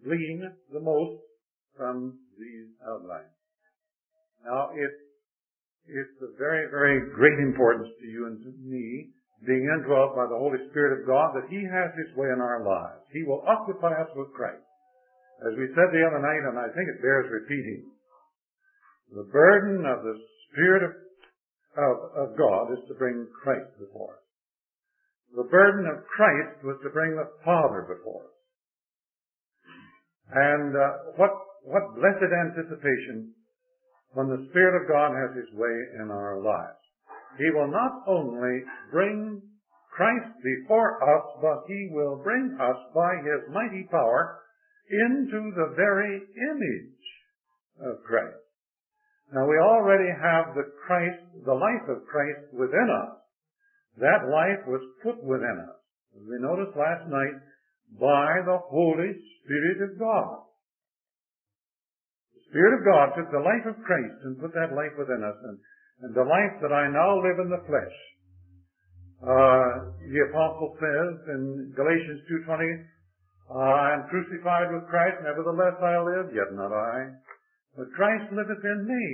glean the most from these outlines. Now, it's of very, very great importance to you and to me, being indwelt by the Holy Spirit of God, that He has His way in our lives. He will occupy us with Christ. As we said the other night, and I think it bears repeating, the burden of the Spirit of God is to bring Christ before us. The burden of Christ was to bring the Father before us. And what blessed anticipation when the Spirit of God has His way in our lives. He will not only bring Christ before us, but He will bring us by His mighty power into the very image of Christ. Now, we already have the life of Christ within us. That life was put within us, as we noticed last night, by the Holy Spirit of God. The Spirit of God took the life of Christ and put that life within us. And the life that I now live in the flesh, the Apostle says in Galatians 2:20, I am crucified with Christ, nevertheless I live, yet not I, but Christ liveth in me.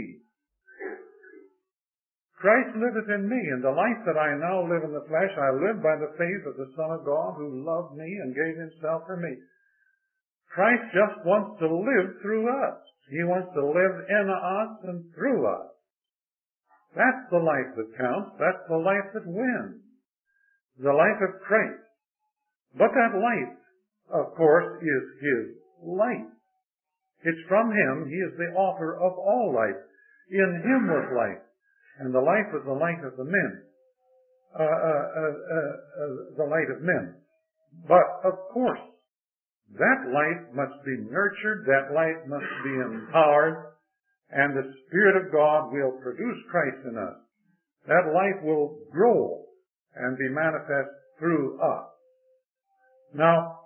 Christ liveth in me, and the life that I now live in the flesh, I live by the faith of the Son of God who loved me and gave Himself for me. Christ just wants to live through us. He wants to live in us and through us. That's the life that counts. That's the life that wins. The life of Christ. But that life, of course, is His life. It's from Him. He is the author of all life. In Him was life. And the life was the light of the men. The light of men. But, of course, that light must be nurtured. That light must be empowered. And the Spirit of God will produce Christ in us. That life will grow and be manifest through us. Now,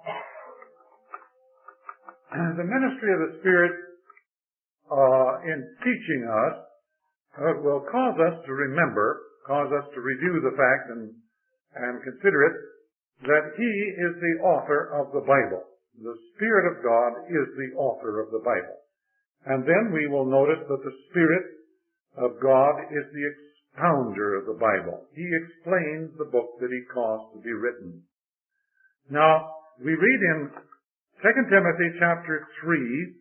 the ministry of the Spirit in teaching us will cause us to remember, cause us to review the fact and consider it, that He is the author of the Bible. The Spirit of God is the author of the Bible. And then we will notice that the Spirit of God is the expounder of the Bible. He explains the book that He caused to be written. Now, we read in 2 Timothy chapter 3,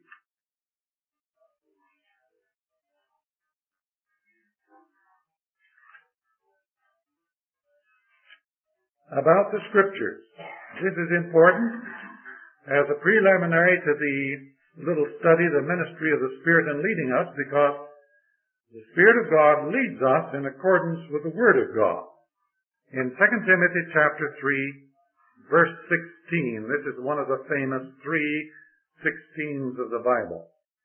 about the Scriptures. This is important as a preliminary to the little study, the ministry of the Spirit in leading us, because the Spirit of God leads us in accordance with the Word of God. In 2 Timothy chapter 3, verse 16, this is one of the famous 3:16s of the Bible.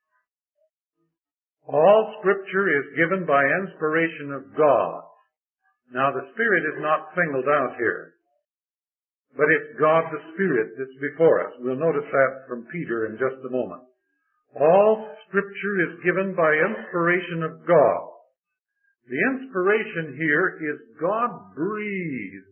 All Scripture is given by inspiration of God. Now, the Spirit is not singled out here, but it's God the Spirit that's before us. We'll notice that from Peter in just a moment. All Scripture is given by inspiration of God. The inspiration here is God-breathed.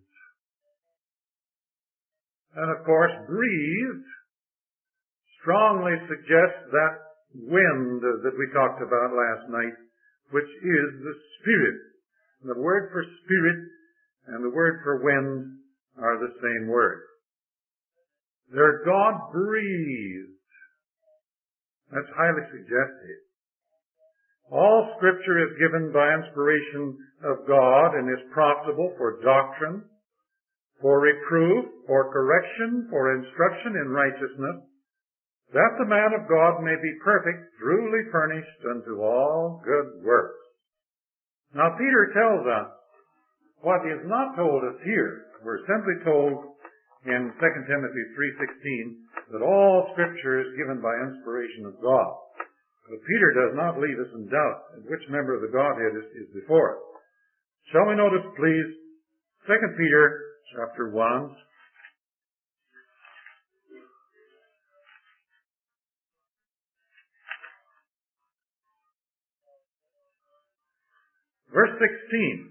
And of course, breathed strongly suggests that wind that we talked about last night, which is the Spirit. The word for spirit and the word for wind are the same word. They're God-breathed. That's highly suggestive. All Scripture is given by inspiration of God and is profitable for doctrine, for reproof, for correction, for instruction in righteousness, that the man of God may be perfect, truly furnished unto all good works. Now, Peter tells us what is not told us here. We're simply told in 2 Timothy 3:16 that all Scripture is given by inspiration of God. But Peter does not leave us in doubt which member of the Godhead is before us. Shall we notice, please, 2 Peter chapter 1. Verse 16.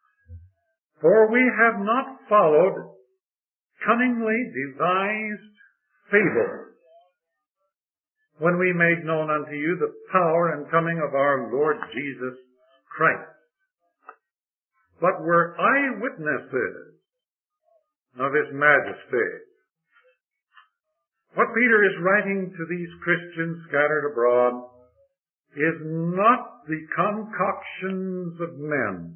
For we have not followed cunningly devised fables, when we made known unto you the power and coming of our Lord Jesus Christ, but were eyewitnesses of his majesty. What Peter is writing to these Christians scattered abroad is not the concoctions of men,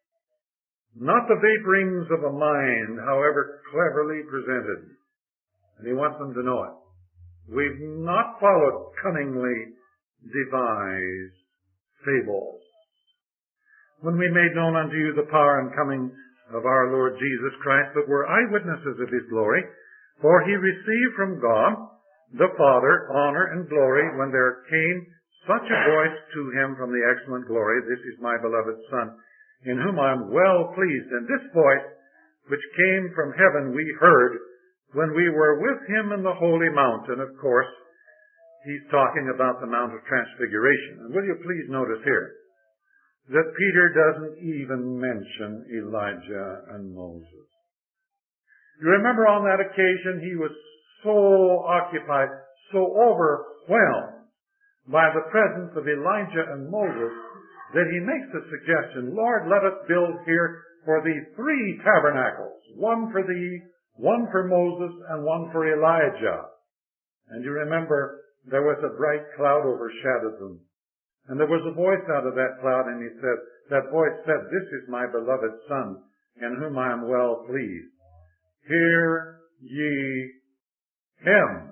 not the vaporings of a mind, however cleverly presented. And he wants them to know it. We've not followed cunningly devised fables. When we made known unto you the power and coming of our Lord Jesus Christ, but were eyewitnesses of his glory, for he received from God the Father honor and glory when there came such a voice to him from the excellent glory, this is my beloved Son, in whom I am well pleased. And this voice, which came from heaven, we heard when we were with him in the holy mountain. Of course, he's talking about the Mount of Transfiguration. And will you please notice here that Peter doesn't even mention Elijah and Moses. You remember on that occasion he was so occupied, so overwhelmed by the presence of Elijah and Moses that he makes the suggestion, Lord, let us build here for thee 3 tabernacles, one for thee, one for Moses, and one for Elijah. And you remember there was a bright cloud overshadowed them. And there was a voice out of that cloud, and he said, that voice said, this is my beloved Son, in whom I am well pleased. Hear ye him.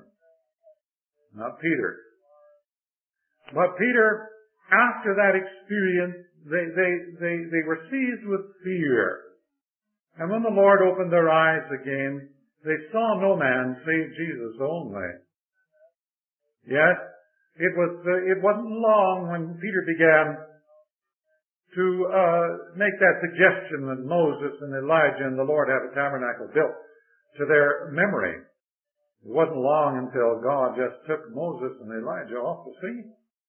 Not Peter. But Peter, after that experience, they were seized with fear. And when the Lord opened their eyes again, they saw no man save Jesus only. Yes, it wasn't long when Peter began to make that suggestion that Moses and Elijah and the Lord have a tabernacle built to their memory. It wasn't long until God just took Moses and Elijah off the scene.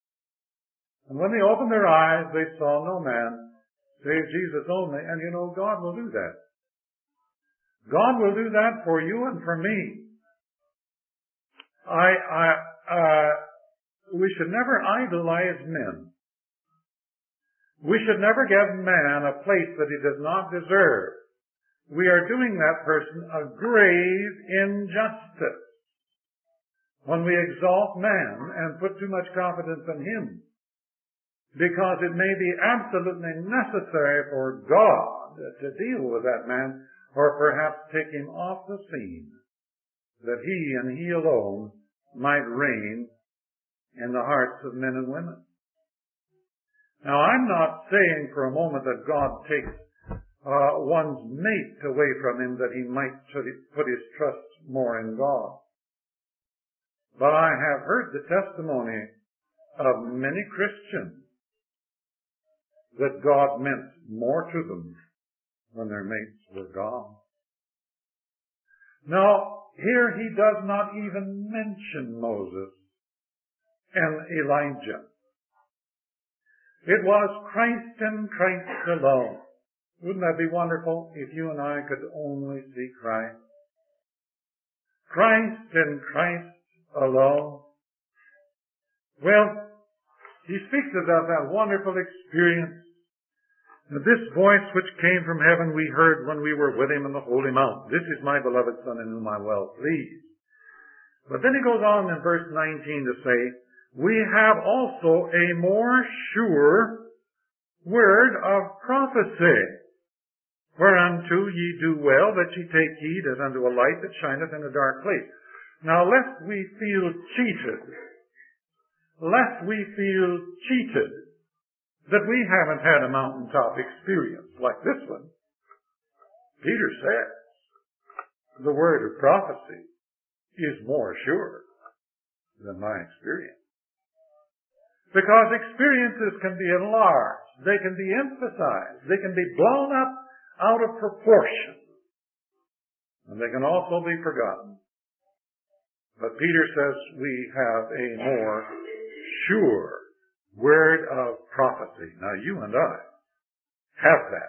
And when they opened their eyes, they saw no man save Jesus only. And you know, God will do that. God will do that for you and for me. We should never idolize men. We should never give man a place that he does not deserve. We are doing that person a grave injustice when we exalt man and put too much confidence in him, because it may be absolutely necessary for God to deal with that man, or perhaps take him off the scene, that he and he alone might reign in the hearts of men and women. Now, I'm not saying for a moment that God takes one's mate away from him that he might put his trust more in God. But I have heard the testimony of many Christians that God meant more to them when their mates were gone. Now, here he does not even mention Moses and Elijah. It was Christ and Christ alone. Wouldn't that be wonderful if you and I could only see Christ? Christ and Christ alone. Well, he speaks about that wonderful experience. This voice which came from heaven we heard when we were with him in the holy mount. This is my beloved Son in whom I am well pleased. But then he goes on in verse 19 to say, we have also a more sure word of prophecy, whereunto ye do well that ye take heed as unto a light that shineth in a dark place. Now, lest we feel cheated that we haven't had a mountaintop experience like this one, Peter says the word of prophecy is more sure than my experience. Because experiences can be enlarged, they can be emphasized, they can be blown up out of proportion, and they can also be forgotten. But Peter says we have a more sure word of prophecy. Now you and I have that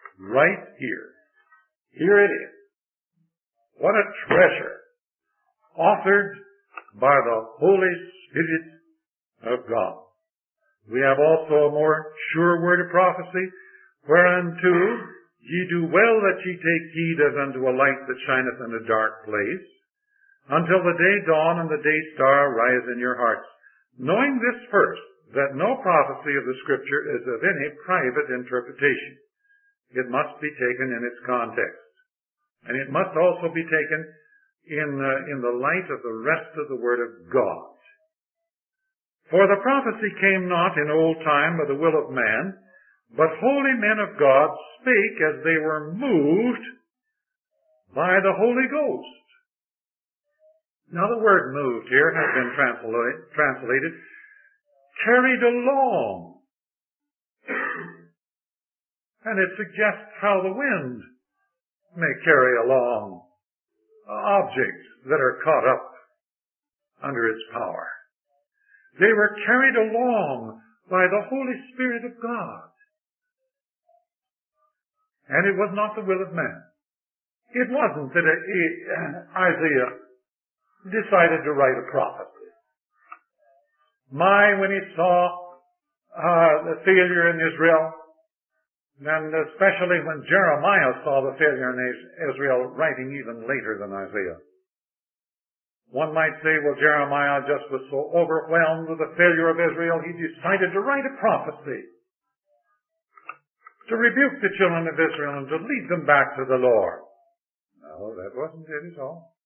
right here. Here it is. What a treasure authored by the Holy Spirit of God. We have also a more sure word of prophecy, whereunto ye do well that ye take heed as unto a light that shineth in a dark place, until the day dawn and the day star rise in your hearts, knowing this first, that no prophecy of the Scripture is of any private interpretation. It must be taken in its context. And it must also be taken in the light of the rest of the Word of God. For the prophecy came not in old time by the will of man, but holy men of God spake as they were moved by the Holy Ghost. Now the word moved here has been translated carried along. And it suggests how the wind may carry along objects that are caught up under its power. They were carried along by the Holy Spirit of God. And it was not the will of man. It wasn't that Isaiah decided to write a prophecy. When he saw the failure in Israel, and especially when Jeremiah saw the failure in Israel, writing even later than Isaiah. One might say, well, Jeremiah just was so overwhelmed with the failure of Israel, he decided to write a prophecy to rebuke the children of Israel and to lead them back to the Lord. No, that wasn't it at all.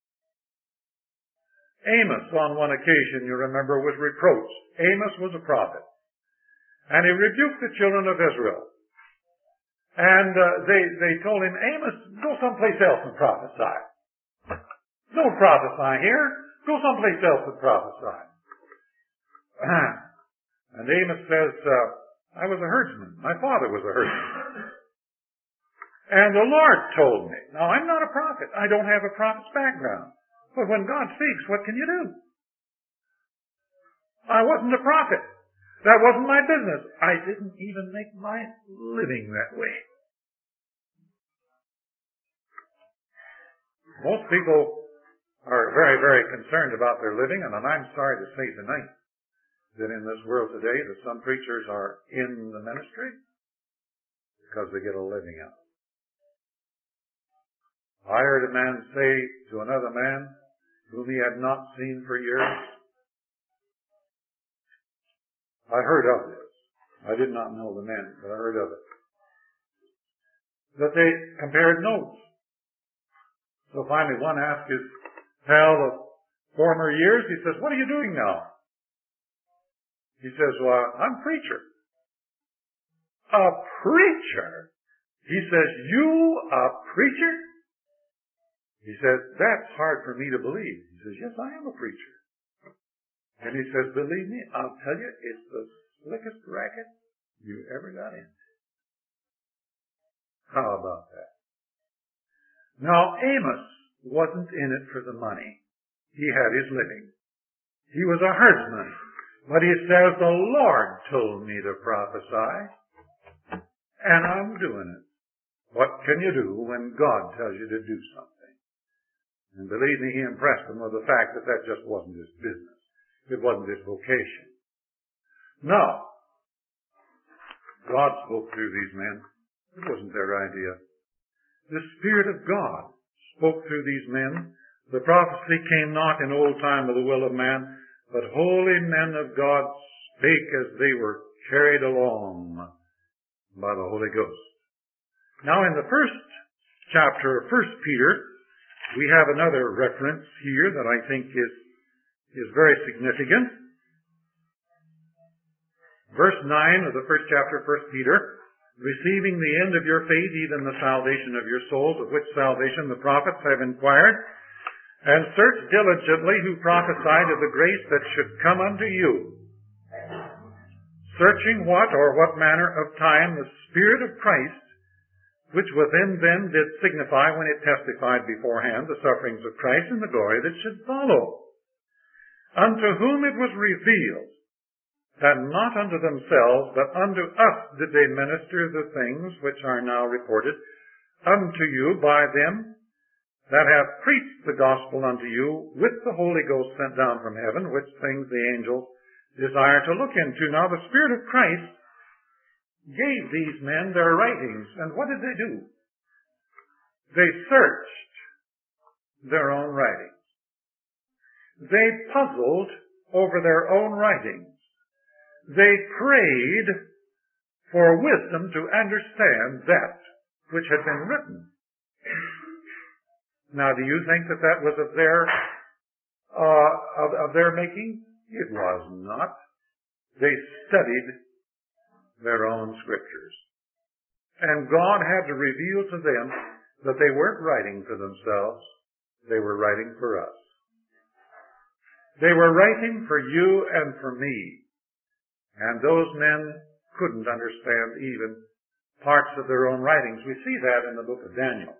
Amos, on one occasion, you remember, was reproached. Amos was a prophet. And he rebuked the children of Israel. And they told him, Amos, go someplace else and prophesy. Don't prophesy here. Go someplace else and prophesy. And Amos says, I was a herdsman. My father was a herdsman. And the Lord told me. Now, I'm not a prophet. I don't have a prophet's background. But when God speaks, what can you do? I wasn't a prophet. That wasn't my business. I didn't even make my living that way. Most people are very, very concerned about their living, and I'm sorry to say tonight that in this world today that some preachers are in the ministry because they get a living out of it. I heard a man say to another man whom he had not seen for years, I heard of this. I did not know the man, but I heard of it. That they compared notes. So finally one asked his pal of former years, he says, what are you doing now? He says, well, I'm a preacher. A preacher? He says, you a preacher? He says, that's hard for me to believe. He says, yes, I am a preacher. And he says, believe me, I'll tell you, it's the slickest racket you ever got into. How about that? Now, Amos wasn't in it for the money. He had his living. He was a herdsman. But he says, the Lord told me to prophesy, and I'm doing it. What can you do when God tells you to do something? And believe me, he impressed them with the fact that that just wasn't his business. It wasn't his vocation. No. God spoke through these men. It wasn't their idea. The Spirit of God spoke through these men. The prophecy came not in old time of the will of man, but holy men of God spake as they were carried along by the Holy Ghost. Now in the first chapter of 1 Peter, we have another reference here that I think is very significant. Verse 9 of the first chapter of 1 Peter, receiving the end of your faith, even the salvation of your souls, of which salvation the prophets have inquired, and search diligently who prophesied of the grace that should come unto you, searching what or what manner of time the Spirit of Christ, which within them did signify when it testified beforehand the sufferings of Christ and the glory that should follow, unto whom it was revealed that not unto themselves, but unto us did they minister the things which are now reported unto you by them that have preached the gospel unto you with the Holy Ghost sent down from heaven, which things the angels desire to look into. Now the Spirit of Christ gave these men their writings, and what did they do? They searched their own writings. They puzzled over their own writings. They prayed for wisdom to understand that which had been written. Now, do you think that that was of their making? It was not. They studied their own scriptures. And God had to reveal to them that they weren't writing for themselves. They were writing for us. They were writing for you and for me. And those men couldn't understand even parts of their own writings. We see that in the book of Daniel.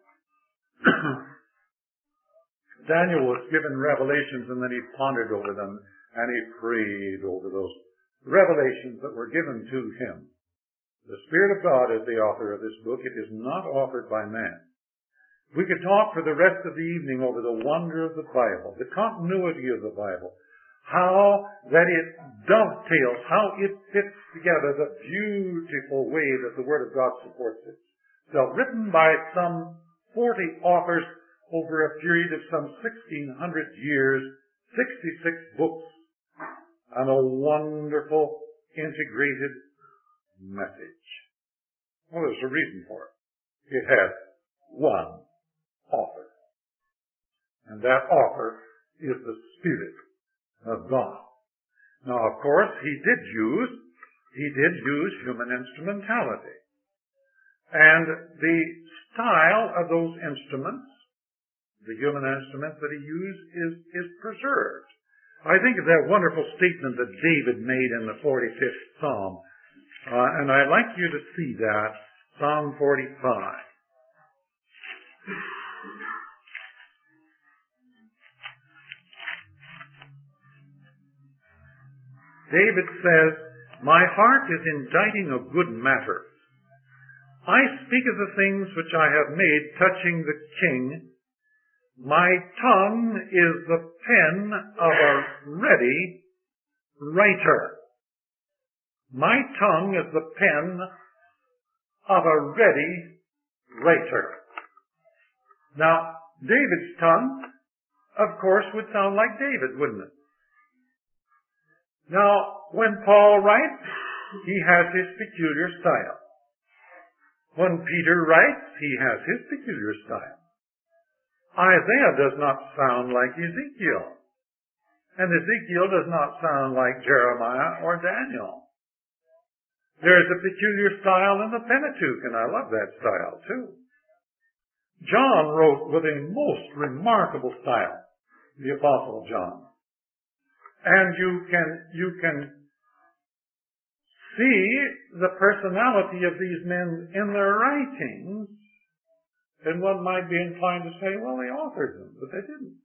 Daniel was given revelations, and then he pondered over them, and he prayed over those revelations that were given to him. The Spirit of God is the author of this book. It is not authored by man. We could talk for the rest of the evening over the wonder of the Bible, the continuity of the Bible, how that it dovetails, how it fits together, the beautiful way that the Word of God supports it. So written by some 40 authors over a period of some 1,600 years, 66 books, and a wonderful integrated message. Well, there's a reason for it. It has one author. And that author is the Spirit of God. Now, of course, he did use human instrumentality. And the style of those instruments, the human instruments that he used, is preserved. I think of that wonderful statement that David made in the 45th Psalm. And I'd like you to see that, Psalm 45. David says, "My heart is inditing a good matter. I speak of the things which I have made touching the king. My tongue is the pen of a ready writer." My tongue is the pen of a ready writer. Now, David's tongue, of course, would sound like David, wouldn't it? Now, when Paul writes, he has his peculiar style. When Peter writes, he has his peculiar style. Isaiah does not sound like Ezekiel. And Ezekiel does not sound like Jeremiah or Daniel. There's a peculiar style in the Pentateuch, and I love that style too. John wrote with a most remarkable style, the Apostle John. And you can see the personality of these men in their writings, and one might be inclined to say, well, they authored them, but they didn't.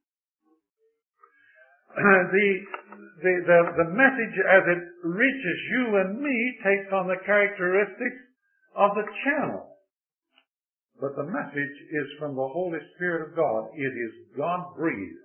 The message as it reaches you and me takes on the characteristics of the channel. But the message is from the Holy Spirit of God. It is God-breathed.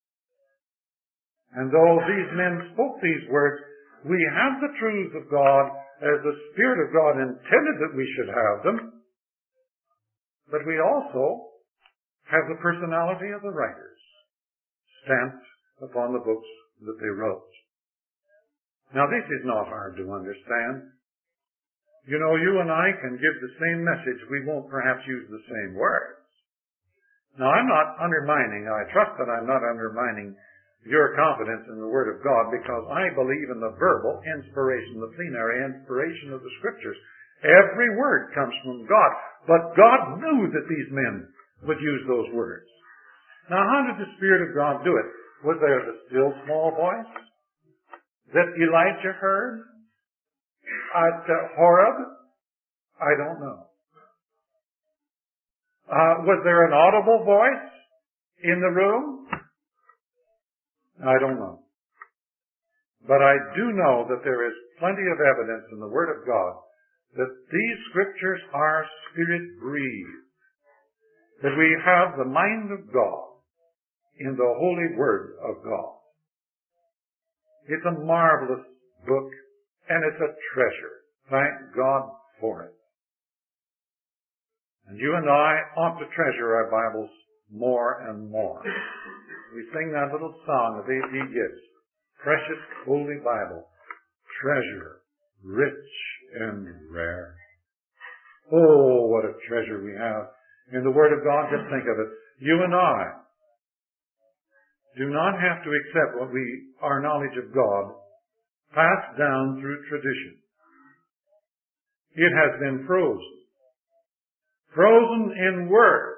And though these men spoke these words, we have the truths of God as the Spirit of God intended that we should have them. But we also have the personality of the writers stamped upon the books that they wrote. Now, this is not hard to understand. You know, you and I can give the same message. We won't perhaps use the same words. Now, I'm not undermining, I trust that I'm not undermining your confidence in the Word of God, because I believe in the verbal inspiration, the plenary inspiration of the Scriptures. Every word comes from God. But God knew that these men would use those words. Now, how did the Spirit of God do it? Was there the still small voice that Elijah heard at Horeb? I don't know. Was there an audible voice in the room? I don't know. But I do know that there is plenty of evidence in the Word of God that these Scriptures are Spirit-breathed. that we have the mind of God in the holy word of God. It's a marvelous book, and it's a treasure. Thank God for it. And you and I ought to treasure our Bibles more and more. We sing that little song of A.P. Gibbs, Precious Holy Bible, treasure, rich and rare. Oh, what a treasure we have in the Word of God. Just think of it. You and I do not have to accept our knowledge of God passed down through tradition. It has been frozen. Frozen in words.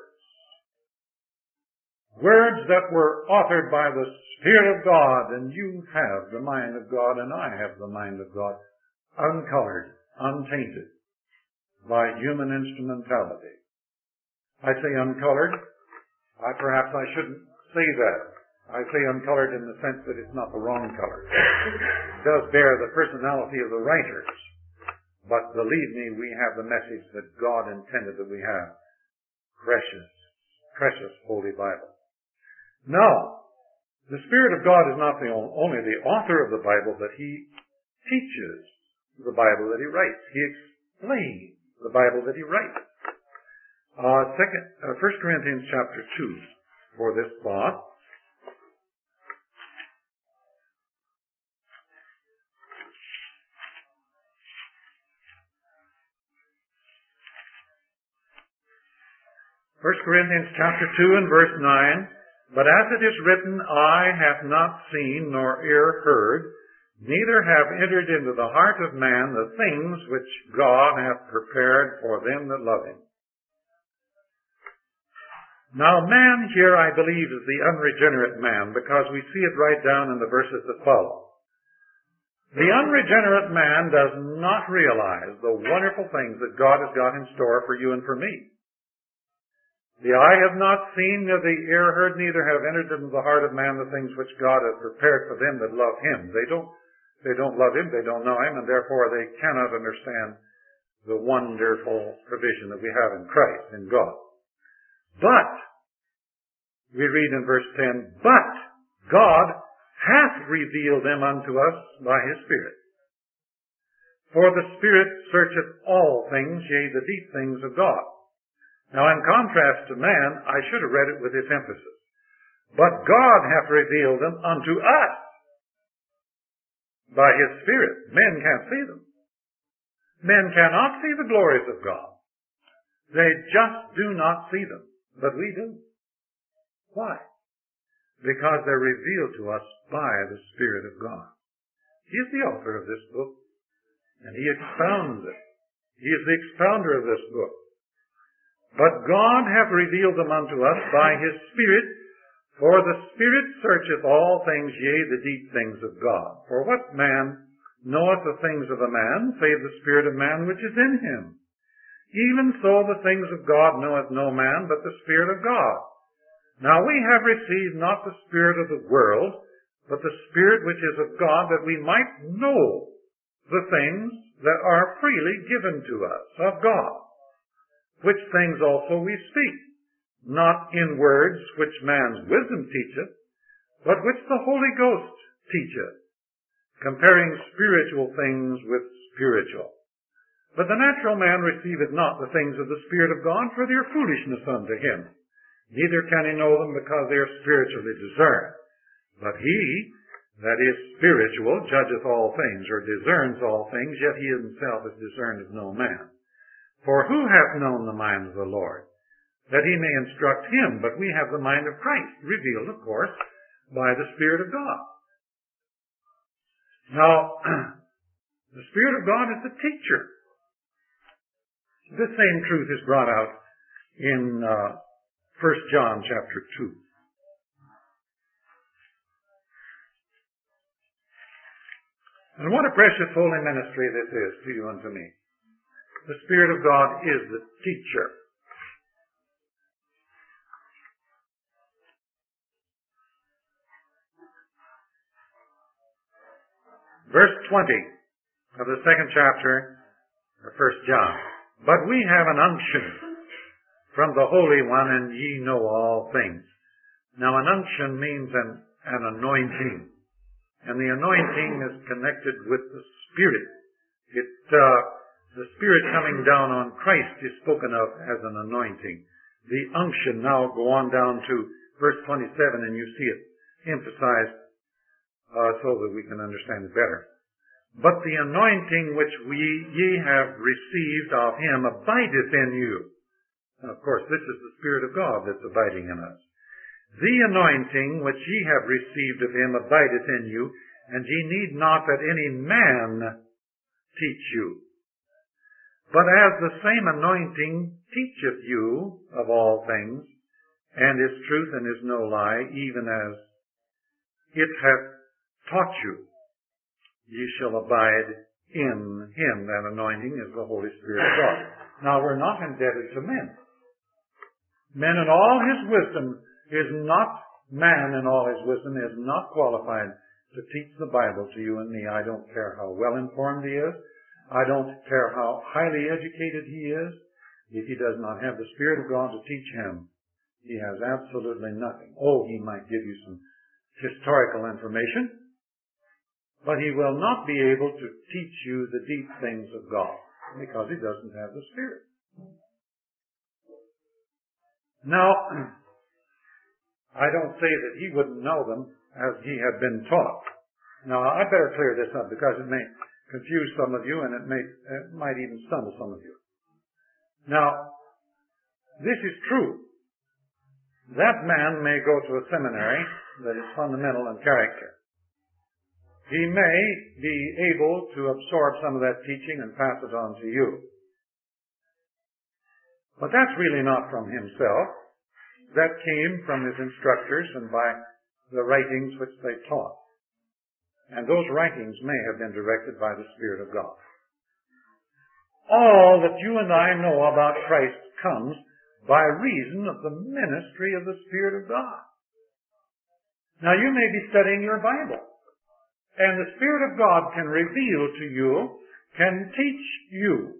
Words that were authored by the Spirit of God, and you have the mind of God, and I have the mind of God, uncolored, untainted by human instrumentality. I say uncolored. Perhaps I shouldn't say that. I say uncolored in the sense that it's not the wrong color. It does bear the personality of the writers. But believe me, we have the message that God intended that we have. Precious, precious Holy Bible. Now, the Spirit of God is not only the author of the Bible, but He teaches the Bible that He writes. He explains the Bible that He writes. 1 Corinthians chapter 2 for this thought. 1 Corinthians chapter 2 and verse 9, But as it is written, Eye hath not seen, nor ear heard, neither have entered into the heart of man the things which God hath prepared for them that love Him. Now man here, I believe, is the unregenerate man, because we see it right down in the verses that follow. The unregenerate man does not realize the wonderful things that God has got in store for you and for me. The eye have not seen, nor the ear heard, neither have entered into the heart of man the things which God has prepared for them that love Him. They don't love Him, they don't know Him, and therefore they cannot understand the wonderful provision that we have in Christ, in God. But, we read in verse 10, But God hath revealed them unto us by His Spirit. For the Spirit searcheth all things, yea, the deep things of God. Now, in contrast to man, I should have read it with this emphasis. But God hath revealed them unto us by His Spirit. Men can't see them. Men cannot see the glories of God. They just do not see them. But we do. Why? Because they're revealed to us by the Spirit of God. He is the author of this book, and He expounds it. He is the expounder of this book. But God hath revealed them unto us by His Spirit, for the Spirit searcheth all things, yea, the deep things of God. For what man knoweth the things of a man, save the Spirit of man which is in him? Even so the things of God knoweth no man, but the Spirit of God. Now we have received not the spirit of the world, but the Spirit which is of God, that we might know the things that are freely given to us of God. Which things also we speak, not in words which man's wisdom teacheth, but which the Holy Ghost teacheth, comparing spiritual things with spiritual. But the natural man receiveth not the things of the Spirit of God, for they are foolishness unto him. Neither can he know them, because they are spiritually discerned. But he that is spiritual judgeth all things, or discerns all things, yet he himself is discerned of no man. For who hath known the mind of the Lord, that he may instruct him? But we have the mind of Christ, revealed, of course, by the Spirit of God. Now, the Spirit of God is the teacher. This same truth is brought out in 1 John chapter 2. And what a precious holy ministry this is to you and to me. The Spirit of God is the teacher. Verse 20 of the second chapter of 1 John. But we have an unction from the Holy One, and ye know all things. Now an unction means an anointing. And the anointing is connected with the Spirit. The Spirit coming down on Christ is spoken of as an anointing. The unction, now go on down to verse 27 and you see it emphasized so that we can understand it better. But the anointing which ye have received of him abideth in you. And of course, this is the Spirit of God that's abiding in us. The anointing which ye have received of him abideth in you, and ye need not that any man teach you. But as the same anointing teacheth you of all things, and is truth and is no lie, even as it hath taught you, ye shall abide in him. That anointing is the Holy Spirit of God. Now, we're not indebted to men. Man in all his wisdom is not, man in all his wisdom is not qualified to teach the Bible to you and me. I don't care how well informed he is. I don't care how highly educated he is. If he does not have the Spirit of God to teach him, he has absolutely nothing. Oh, he might give you some historical information, but he will not be able to teach you the deep things of God because he doesn't have the Spirit. Now, I don't say that he wouldn't know them as he had been taught. Now, I better clear this up because it may confuse some of you and it might even stumble some of you. Now, this is true. That man may go to a seminary that is fundamental in character. He may be able to absorb some of that teaching and pass it on to you. But that's really not from himself. That came from his instructors and by the writings which they taught. And those writings may have been directed by the Spirit of God. All that you and I know about Christ comes by reason of the ministry of the Spirit of God. Now you may be studying your Bible, and the Spirit of God can reveal to you, can teach you.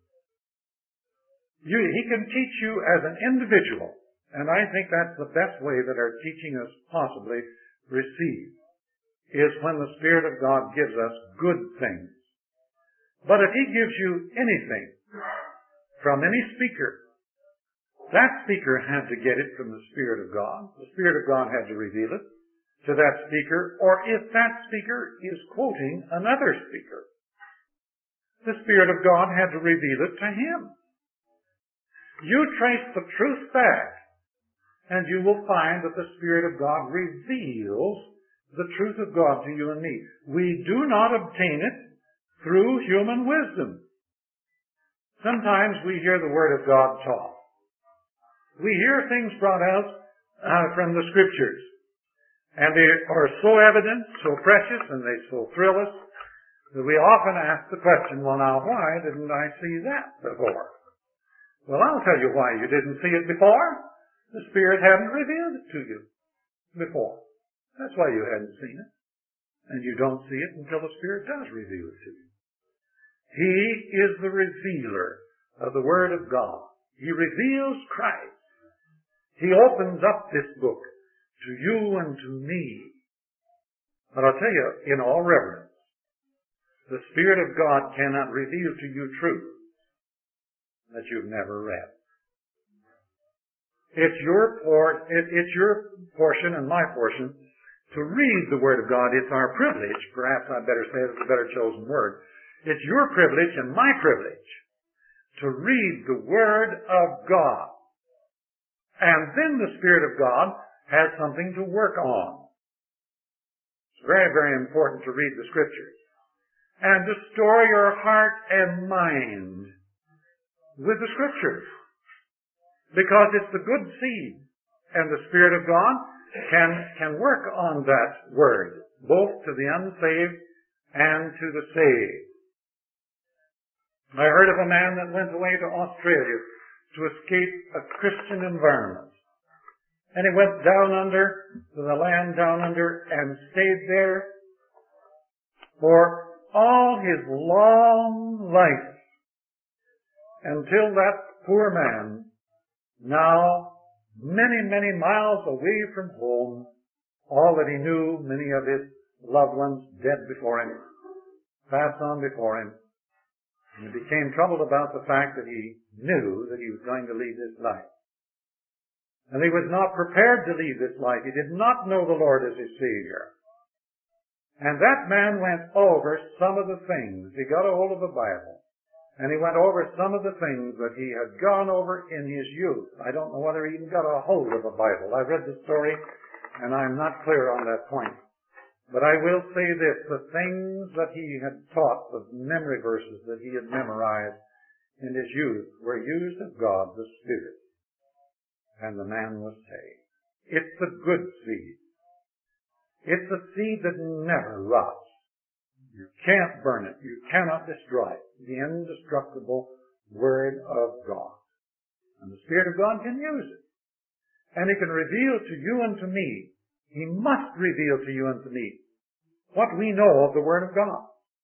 He can teach you as an individual, and I think that's the best way that our teaching is possibly received, is when the Spirit of God gives us good things. But if He gives you anything from any speaker, that speaker had to get it from the Spirit of God. The Spirit of God had to reveal it to that speaker, or if that speaker is quoting another speaker, the Spirit of God had to reveal it to him. You trace the truth back, and you will find that the Spirit of God reveals the truth of God to you and me. We do not obtain it through human wisdom. Sometimes we hear the Word of God taught. We hear things brought out from the Scriptures, and they are so evident, so precious, and they so thrill us, that we often ask the question, well now, why didn't I see that before? Well, I'll tell you why you didn't see it before. The Spirit hadn't revealed it to you before. That's why you hadn't seen it. And you don't see it until the Spirit does reveal it to you. He is the revealer of the Word of God. He reveals Christ. He opens up this book to you and to me. But I'll tell you, in all reverence, the Spirit of God cannot reveal to you truth that you've never read. It's your portion and my portion to read the Word of God. It's our privilege. Perhaps I better say it's a better chosen word. It's your privilege and my privilege to read the Word of God. And then the Spirit of God has something to work on. It's very, very important to read the Scriptures and to store your heart and mind with the Scriptures, because it's the good seed, and the Spirit of God can work on that Word, both to the unsaved and to the saved. I heard of a man that went away to Australia to escape a Christian environment. And he went down under, to the land down under, and stayed there for all his long life until that poor man now many, many miles away from home, all that he knew, many of his loved ones dead before him, passed on before him, and he became troubled about the fact that he knew that he was going to leave this life. And he was not prepared to leave this life. He did not know the Lord as his Savior. And that man went over some of the things. He got a hold of the Bible. And he went over some of the things that he had gone over in his youth. I don't know whether he even got a hold of the Bible. I read the story, and I'm not clear on that point. But I will say this, the things that he had taught, the memory verses that he had memorized in his youth, were used of God, the Spirit. And the man was saved. It's a good seed. It's a seed that never rots. You can't burn it. You cannot destroy it. The indestructible Word of God. And the Spirit of God can use it. And He can reveal to you and to me. He must reveal to you and to me what we know of the Word of God.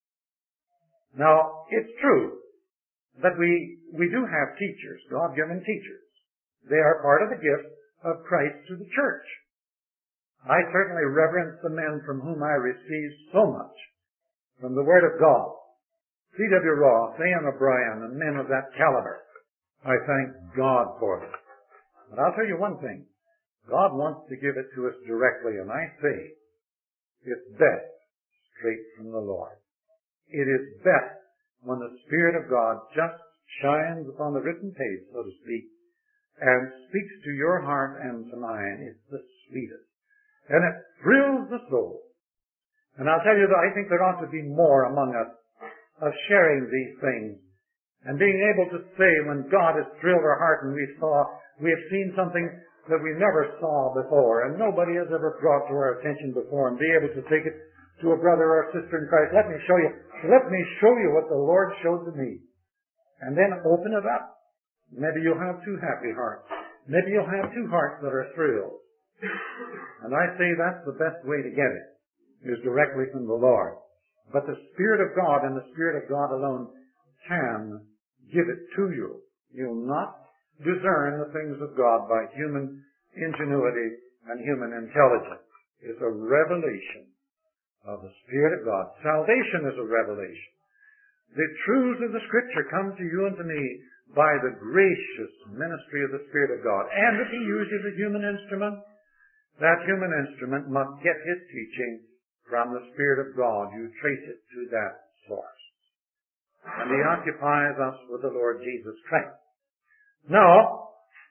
Now, it's true that we do have teachers, God-given teachers. They are part of the gift of Christ to the church. I certainly reverence the men from whom I received so much from the Word of God. C.W. Ross, A.M. O'Brien, and men of that caliber. I thank God for them. But I'll tell you one thing. God wants to give it to us directly, and I say it's best straight from the Lord. It is best when the Spirit of God just shines upon the written page, so to speak, and speaks to your heart and to mine. It's the sweetest. And it thrills the soul. And I'll tell you that I think there ought to be more among us of sharing these things and being able to say when God has thrilled our heart and we have seen something that we never saw before and nobody has ever brought to our attention before, and be able to take it to a brother or sister in Christ. Let me show you what the Lord showed to me. And then open it up. Maybe you'll have two happy hearts. Maybe you'll have two hearts that are thrilled. And I say that's the best way to get it, is directly from the Lord. But the Spirit of God and the Spirit of God alone can give it to you. You'll not discern the things of God by human ingenuity and human intelligence. It's a revelation of the Spirit of God. Salvation is a revelation. The truths of the Scripture come to you and to me by the gracious ministry of the Spirit of God. And if He uses a human instrument, that human instrument must get his teaching from the Spirit of God. You trace it to that source. And He occupies us with the Lord Jesus Christ. Now,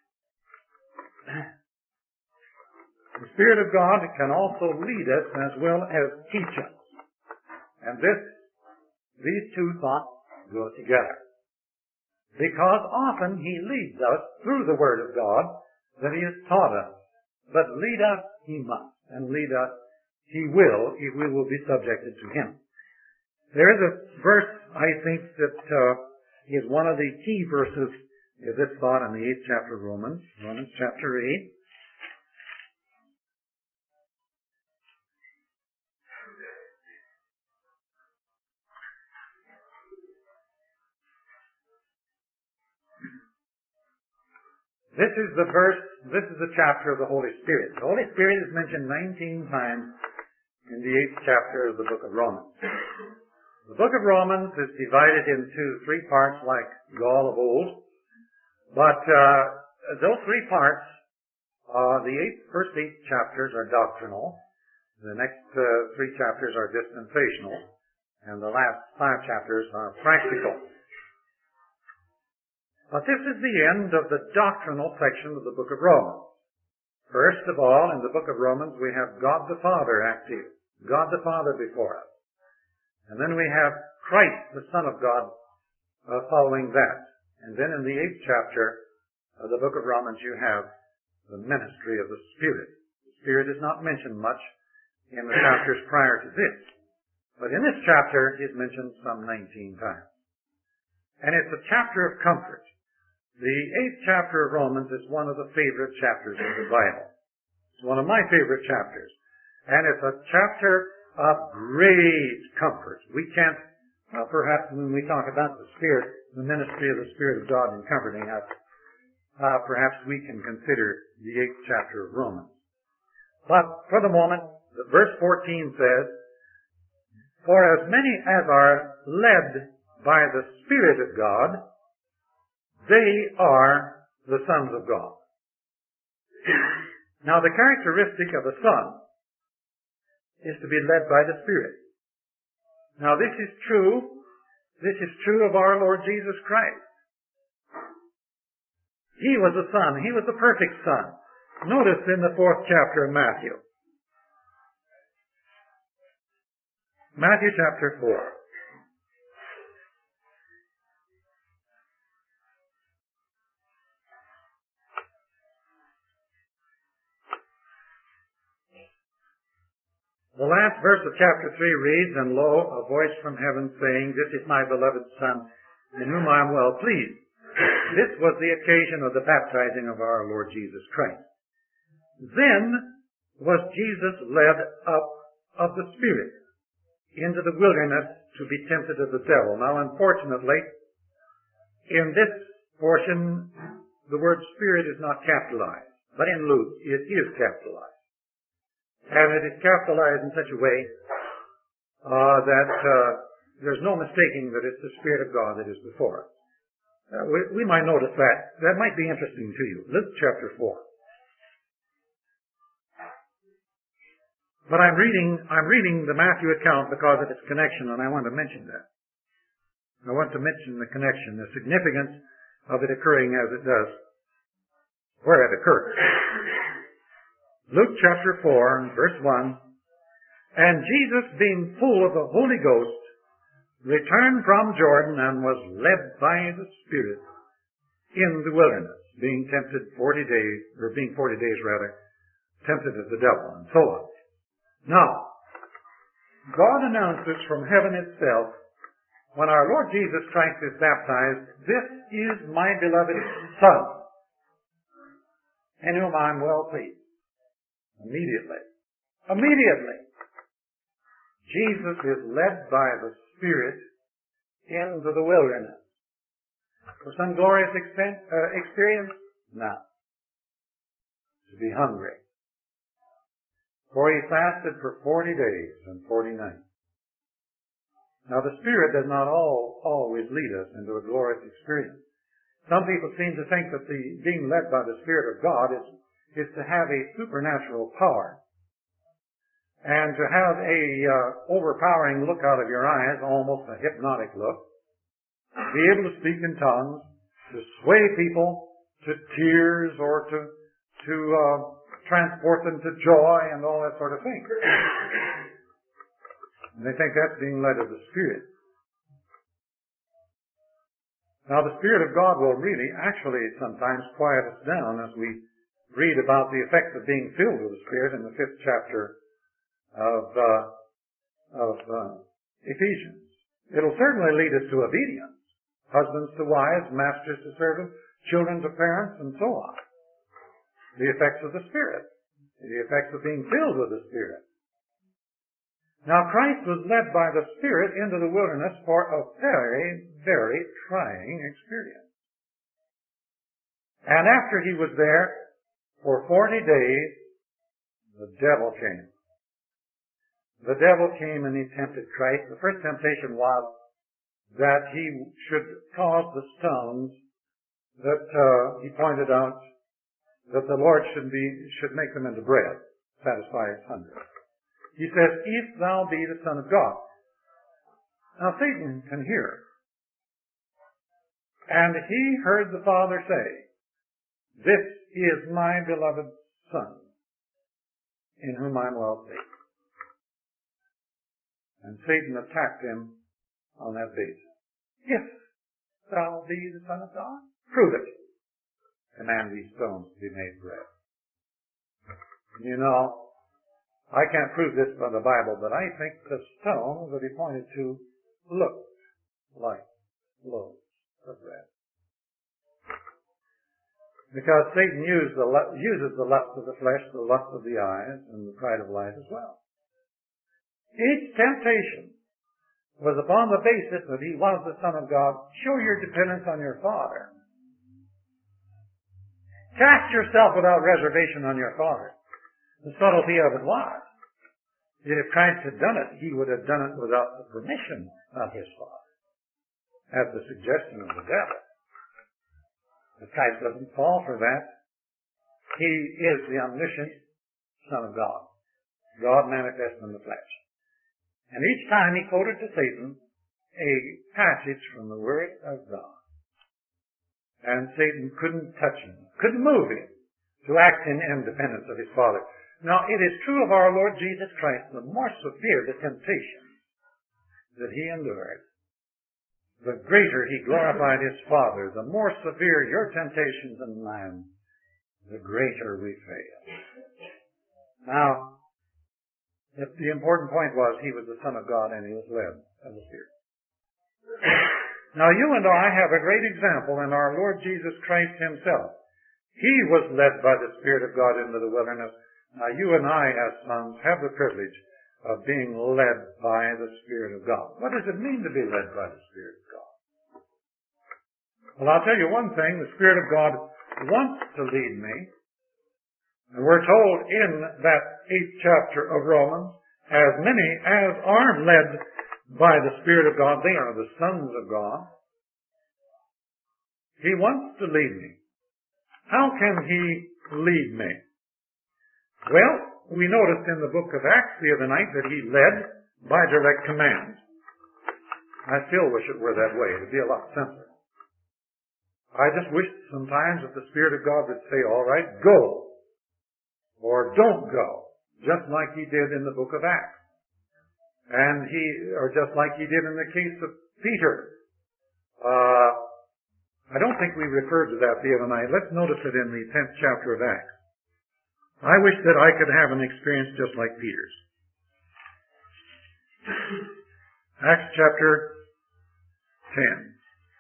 the Spirit of God can also lead us as well as teach us. And these two thoughts go together. Because often He leads us through the Word of God that He has taught us. But lead us He must, and lead us He will, if we will be subjected to Him. There is a verse, I think, that is one of the key verses of this thought in the 8th chapter of Romans chapter 8. This is the chapter of the Holy Spirit. The Holy Spirit is mentioned 19 times in the 8th chapter of the book of Romans. The book of Romans is divided into 3 parts like Gaul of old. But those 3 parts, the first 8 chapters are doctrinal. The next 3 chapters are dispensational. And the last 5 chapters are practical. But this is the end of the doctrinal section of the book of Romans. First of all, in the book of Romans, we have God the Father active. God the Father before us. And then we have Christ, the Son of God, following that. And then in the 8th chapter of the book of Romans, you have the ministry of the Spirit. The Spirit is not mentioned much in the chapters prior to this. But in this chapter, He is mentioned some 19 times. And it's a chapter of comfort. The 8th chapter of Romans is one of the favorite chapters of the Bible. It's one of my favorite chapters. And it's a chapter of great comfort. We can't, perhaps when we talk about the Spirit, the ministry of the Spirit of God in comforting us, perhaps we can consider the 8th chapter of Romans. But for the moment, verse 14 says, "For as many as are led by the Spirit of God, they are the sons of God." Now the characteristic of a son is to be led by the Spirit. Now this is true of our Lord Jesus Christ. He was a son. He was the perfect son. Notice in the 4th chapter of Matthew. Matthew chapter 4. The last verse of chapter 3 reads, "And lo, a voice from heaven saying, This is my beloved Son, in whom I am well pleased." This was the occasion of the baptizing of our Lord Jesus Christ. Then was Jesus led up of the Spirit into the wilderness to be tempted of the devil. Now, unfortunately, in this portion, the word Spirit is not capitalized, but in Luke it is capitalized. And it is capitalized in such a way that there's no mistaking that it's the Spirit of God that is before us. We might notice that. That might be interesting to you. Luke chapter 4. But I'm reading the Matthew account because of its connection, and I want to mention that. I want to mention the connection, the significance of it occurring as it does, where it occurs. Luke chapter 4, verse 1. "And Jesus, being full of the Holy Ghost, returned from Jordan and was led by the Spirit in the wilderness, being 40 days rather, tempted of the devil," and so on. Now, God announces from heaven itself, when our Lord Jesus Christ is baptized, "This is my beloved Son, in whom I am well pleased." Immediately, Jesus is led by the Spirit into the wilderness. For some glorious experience? No. To be hungry. For he fasted for 40 days and 40 nights. Now the Spirit does not always lead us into a glorious experience. Some people seem to think that the being led by the Spirit of God is to have a supernatural power and to have a overpowering look out of your eyes, almost a hypnotic look, be able to speak in tongues, to sway people to tears or to transport them to joy and all that sort of thing. And they think that's being led of the Spirit. Now the Spirit of God will really actually sometimes quiet us down as we read about the effects of being filled with the Spirit in the 5th chapter of Ephesians. It'll certainly lead us to obedience. Husbands to wives, masters to servants, children to parents, and so on. The effects of the Spirit. The effects of being filled with the Spirit. Now Christ was led by the Spirit into the wilderness for a very, very trying experience. And after he was there for 40 days, the devil came. The devil came and he tempted Christ. The first temptation was that he should cause the stones that he pointed out that the Lord should make them into bread, satisfy his hunger. He says, "If thou be the Son of God." Now Satan can hear. And he heard the Father say, "This is my beloved Son, in whom I am well pleased." And Satan attacked him on that basis. "If thou be the Son of God, prove it. Command these stones to be made bread." You know, I can't prove this by the Bible, but I think the stones that he pointed to looked like loaves of bread. Because Satan uses the lust of the flesh, the lust of the eyes, and the pride of life as well. Each temptation was upon the basis that he was the Son of God. Show your dependence on your Father. Cast yourself without reservation on your Father. The subtlety of it was that if Christ had done it, he would have done it without the permission of his Father, at the suggestion of the devil. But Christ doesn't fall for that. He is the omniscient Son of God, God manifest in the flesh. And each time he quoted to Satan a passage from the Word of God. And Satan couldn't touch him, couldn't move him to act in independence of his Father. Now, it is true of our Lord Jesus Christ, the more severe the temptation that he endured, the greater he glorified his Father. The more severe your temptations and mine, the greater we fail. Now, the important point was he was the Son of God and he was led of the Spirit. Now, you and I have a great example in our Lord Jesus Christ himself. He was led by the Spirit of God into the wilderness. Now, you and I, as sons, have the privilege of being led by the Spirit of God. What does it mean to be led by the Spirit of God? Well, I'll tell you one thing. The Spirit of God wants to lead me. And we're told in that 8th chapter of Romans, as many as are led by the Spirit of God, they are the sons of God. He wants to lead me. How can he lead me? Well, we noticed in the book of Acts the other night that he led by direct command. I still wish it were that way. It would be a lot simpler. I just wish sometimes that the Spirit of God would say, all right, go. Or don't go. Just like he did in the book of Acts. Or just like he did in the case of Peter. I don't think we referred to that the other night. Let's notice it in the 10th chapter of Acts. I wish that I could have an experience just like Peter's. Acts chapter 10.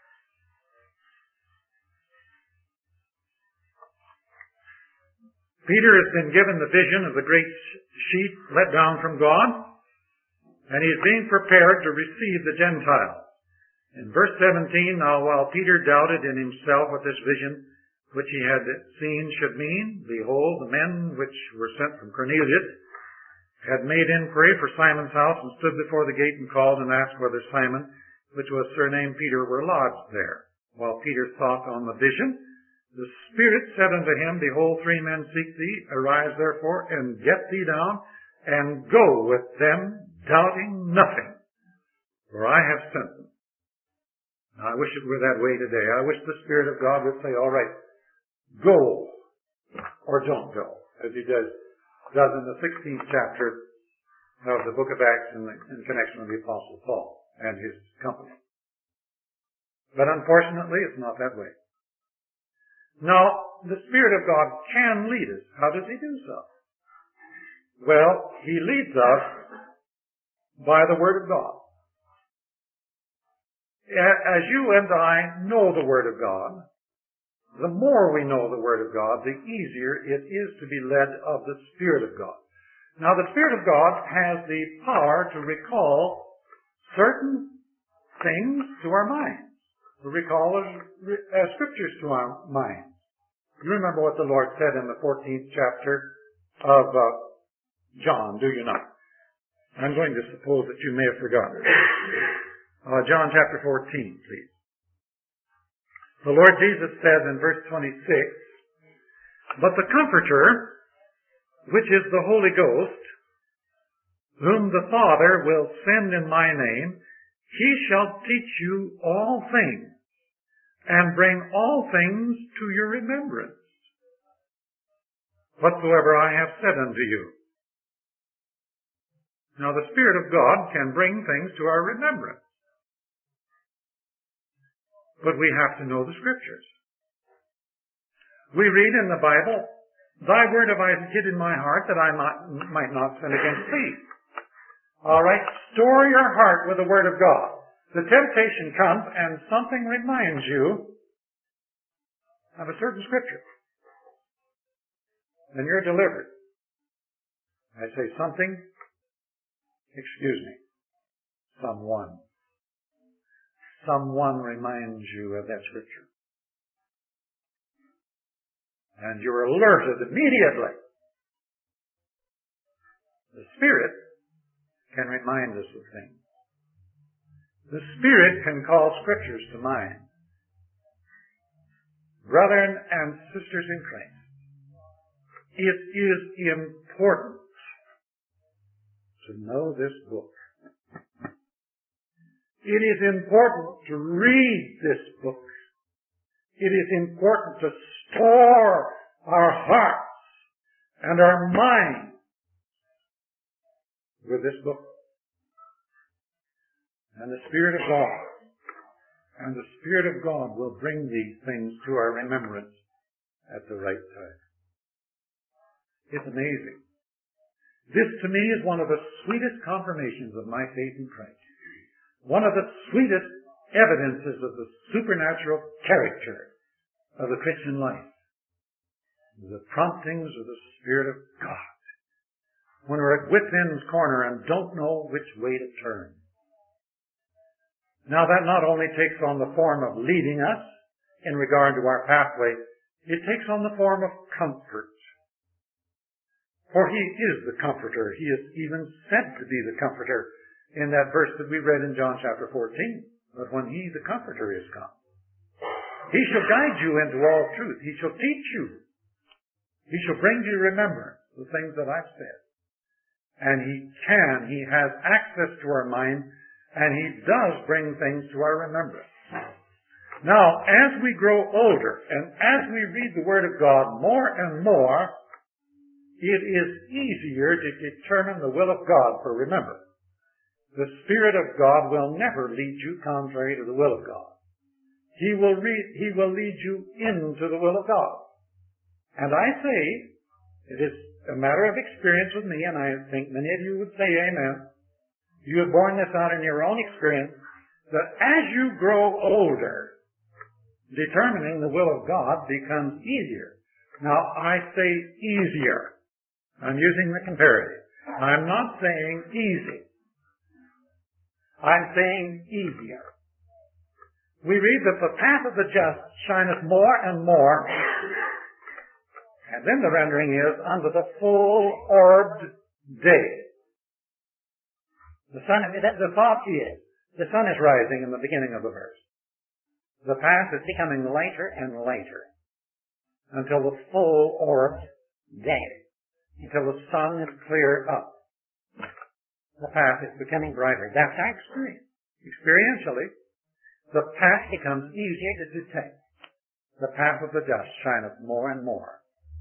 Peter has been given the vision of the great sheet let down from God, and he is being prepared to receive the Gentiles. In verse 17, now while Peter doubted in himself what this vision which he had seen should mean, behold, the men which were sent from Cornelius had made inquiry for Simon's house and stood before the gate and called and asked whether Simon, which was surnamed Peter, were lodged there. While Peter thought on the vision, the Spirit said unto him, behold, 3 men seek thee. Arise therefore and get thee down and go with them, doubting nothing, for I have sent them. Now, I wish it were that way today. I wish the Spirit of God would say, all right, go or don't go, as he does in the 16th chapter of the book of Acts in connection with the Apostle Paul and his company. But unfortunately, it's not that way. Now, the Spirit of God can lead us. How does he do so? Well, he leads us by the Word of God. As you and I know the Word of God, the more we know the Word of God, the easier it is to be led of the Spirit of God. Now, the Spirit of God has the power to recall certain things to our minds, to recall scriptures to our minds. You remember what the Lord said in the 14th chapter of John, do you not? I'm going to suppose that you may have forgotten. John chapter 14, please. The Lord Jesus says in verse 26, but the Comforter, which is the Holy Ghost, whom the Father will send in my name, he shall teach you all things, and bring all things to your remembrance, whatsoever I have said unto you. Now the Spirit of God can bring things to our remembrance. But we have to know the Scriptures. We read in the Bible, thy word have I hid in my heart that I might not sin against thee. All right, store your heart with the Word of God. The temptation comes and something reminds you of a certain Scripture. Then you're delivered. I say something, someone. Someone reminds you of that Scripture. and you're alerted immediately. The Spirit can remind us of things. The Spirit can call Scriptures to mind. Brethren and sisters in Christ, it is important to know this book. It is important to read this book. It is important to store our hearts and our minds with this book. And the Spirit of God will bring these things to our remembrance at the right time. It's amazing. This to me is one of the sweetest confirmations of my faith in Christ. One of the sweetest evidences of the supernatural character of the Christian life. The promptings of the Spirit of God. When we're at wit's end's corner and don't know which way to turn. Now that not only takes on the form of leading us in regard to our pathway, it takes on the form of comfort. For He is the Comforter. He is even said to be the Comforter in that verse that we read in John chapter 14. But when He, the Comforter, is come, He shall guide you into all truth. He shall teach you. He shall bring to your remembrance the things that I've said. And He has access to our mind, and He does bring things to our remembrance. Now, as we grow older, and as we read the Word of God more and more, it is easier to determine the will of God. For remember, the Spirit of God will never lead you contrary to the will of God. He will lead you into the will of God. And I say, it is a matter of experience with me, and I think many of you would say amen. You have borne this out in your own experience, that as you grow older, determining the will of God becomes easier. Now, I say easier. I'm using the comparative. I'm not saying easy. I'm saying easier. We read that the path of the just shineth more and more, and then the rendering is, unto the full-orbed day. The thought is, the sun is rising in the beginning of the verse. The path is becoming lighter and lighter until the full-orbed day, until the sun is clear up. The path is becoming brighter. That's our experience. Experientially, the path becomes easier to detect. The path of the just shineth more and more.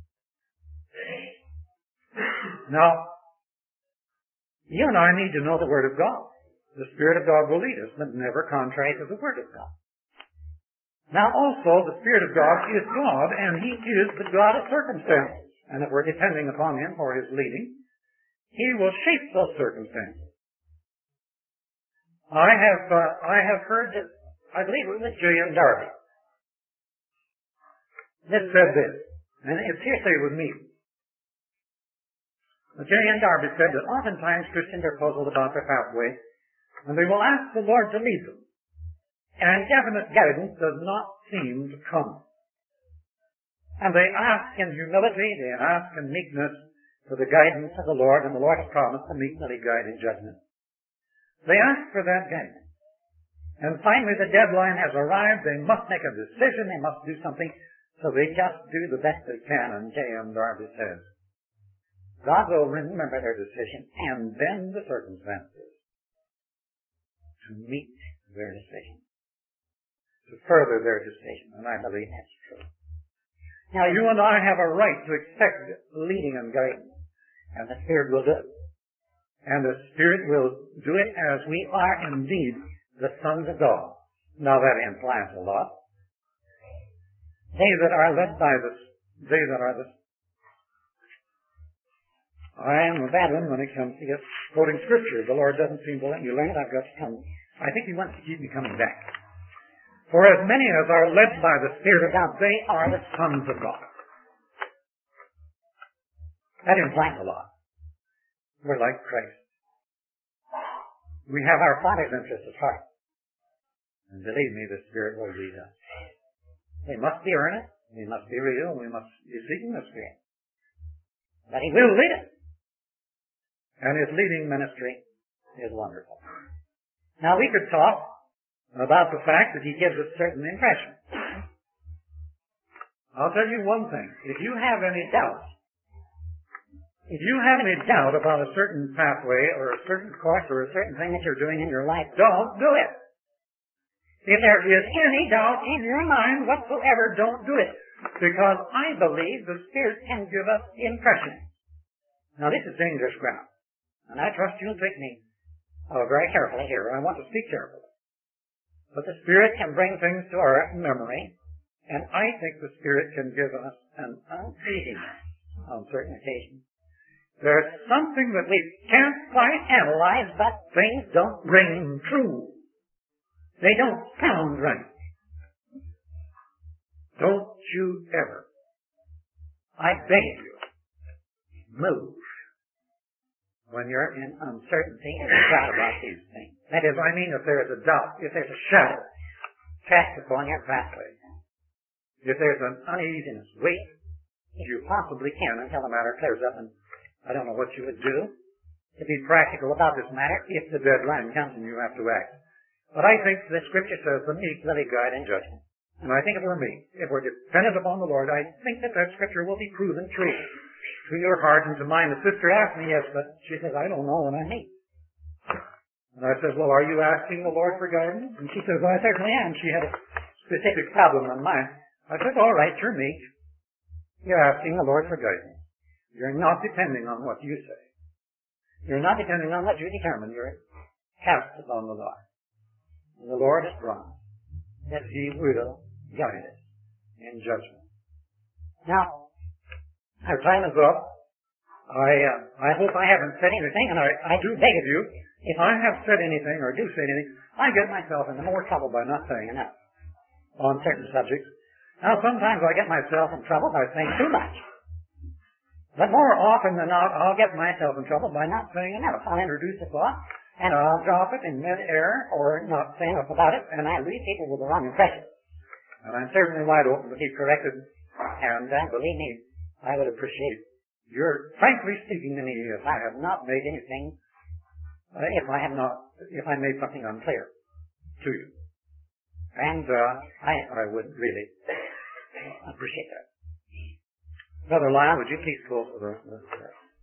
Now, you and I need to know the Word of God. The Spirit of God will lead us, but never contrary to the Word of God. Now also, the Spirit of God is God, and He is the God of circumstances. And if we're depending upon Him for His leading, He will shape those circumstances. I have heard that, I believe it was J.M. Darby, that said this, and it's hearsay with me. J.M. Darby said that oftentimes Christians are puzzled about their pathway, and they will ask the Lord to lead them. And definite guidance does not seem to come. And they ask in humility, they ask in meekness for the guidance of the Lord, and the Lord has promised to meekly guide in judgment. They ask for that guidance. And finally the deadline has arrived, they must make a decision, they must do something, so they just do the best they can, and J.M. Darby says, God will remember their decision and bend the circumstances to meet their decision, to further their decision, and I believe that's true. Now, you and I have a right to expect leading and guidance, and the Spirit will do it. And the Spirit will do it as we are indeed the sons of God. Now, that implies a lot. They that are led by I am a bad one when it comes to quoting Scripture. The Lord doesn't seem to let me learn it. I've got to come. I think He wants to keep me coming back. For as many as are led by the Spirit of God, they are the sons of God. That implies a lot. We're like Christ. We have our Father's interest at heart. And believe me, the Spirit will lead us. They must be earnest. We must be real. We must be seeking the Spirit. But He will lead us. And His leading ministry is wonderful. Now we could talk about the fact that He gives us certain impressions. I'll tell you one thing. If you have any doubt about a certain pathway or a certain course or a certain thing that you're doing in your life, don't do it. If there is any doubt in your mind whatsoever, don't do it. Because I believe the Spirit can give us impressions. Now this is dangerous ground. And I trust you'll take me very carefully here. I want to speak carefully. But the Spirit can bring things to our memory. And I think the Spirit can give us an uneasiness on certain occasions. There's something that we can't quite analyze, but things don't ring true. They don't sound right. Don't you ever, I beg of you, move when you're in uncertainty and doubt about these things. That is, I mean, if there is a doubt, if there's a shadow cast upon your pathway, if there's an uneasiness, wait if you possibly can until the matter clears up. And I don't know what you would do to be practical about this matter if the deadline comes and you have to act. But I think the Scripture says the meek will be guide in judgment. And I think if we're meek, if we're dependent upon the Lord, I think that Scripture will be proven true to your heart and to mine. The sister asked me, yes, but she says, I don't know when I'm meek. And I said, well, are you asking the Lord for guidance? And she says, well, I certainly am. She had a specific problem in mind. I said, all right, you're meek. You're asking the Lord for guidance. You're not depending on what you say. You're not depending on what you determine. You're cast upon the Lord. And the Lord has promised that He will guide us in judgment. Now, our time is up. I hope I haven't said anything, and I do beg of you, if I have said anything or do say anything, I get myself into more trouble by not saying enough on certain subjects. Now, sometimes I get myself in trouble by saying too much. But more often than not, I'll get myself in trouble by not saying enough. I'll introduce a thought, and I'll drop it in mid-air, or not say enough about it, and I leave people with the wrong impression. And I'm certainly wide open to be corrected, and believe me, I would appreciate your frankly speaking to me if I have not made anything, if I made something unclear to you. And I would really appreciate that. Brother Lyle, would you please close with the